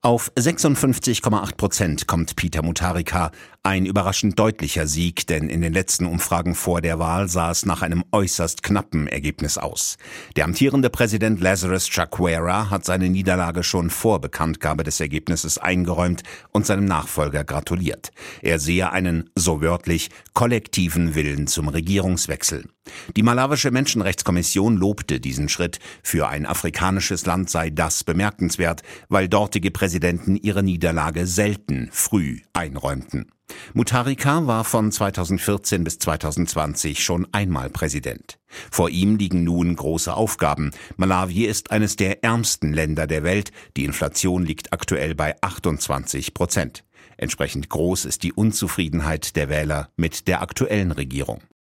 Auf 56,8% kommt Peter Mutharika. Ein überraschend deutlicher Sieg, denn in den letzten Umfragen vor der Wahl sah es nach einem äußerst knappen Ergebnis aus. Der amtierende Präsident Lazarus Chakwera hat seine Niederlage schon vor Bekanntgabe des Ergebnisses eingeräumt und seinem Nachfolger gratuliert. Er sehe einen, so wörtlich, kollektiven Willen zum Regierungswechsel. Die malawische Menschenrechtskommission lobte diesen Schritt. Für ein afrikanisches Land sei das bemerkenswert, weil dortige Präsidenten ihre Niederlage selten früh einräumten. Mutharika war von 2014 bis 2020 schon einmal Präsident. Vor ihm liegen nun große Aufgaben. Malawi ist eines der ärmsten Länder der Welt. Die Inflation liegt aktuell bei 28%. Entsprechend groß ist die Unzufriedenheit der Wähler mit der aktuellen Regierung.